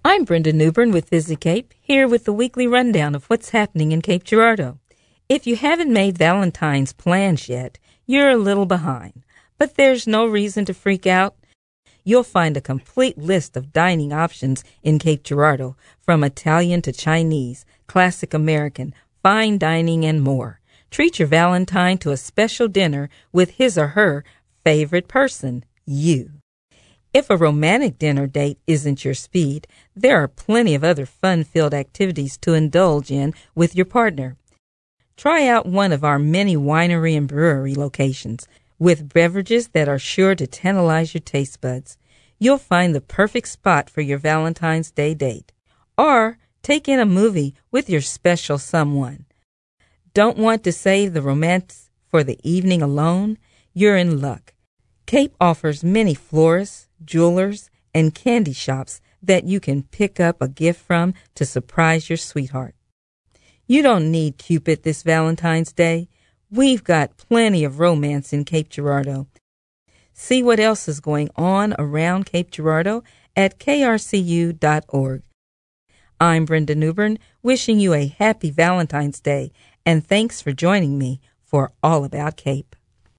I'm Brenda Newbern with Visit Cape, here with the weekly rundown of what's happening in Cape Girardeau. If you haven't made Valentine's plans yet, you're a little behind. But there's no reason to freak out. You'll find a complete list of dining options in Cape Girardeau, from Italian to Chinese, classic American, fine dining, and more. Treat your Valentine to a special dinner with his or her favorite person, you. If a romantic dinner date isn't your speed, there are plenty of other fun-filled activities to indulge in with your partner. Try out one of our many winery and brewery locations with beverages that are sure to tantalize your taste buds. You'll find the perfect spot for your Valentine's Day date. Or take in a movie with your special someone. Don't want to save the romance for the evening alone? You're in luck. Cape offers many florists, jewelers, and candy shops that you can pick up a gift from to surprise your sweetheart. You don't need Cupid this Valentine's Day. We've got plenty of romance in Cape Girardeau. See what else is going on around Cape Girardeau at krcu.org. I'm Brenda Newbern, wishing you a happy Valentine's Day, and thanks for joining me for All About Cape.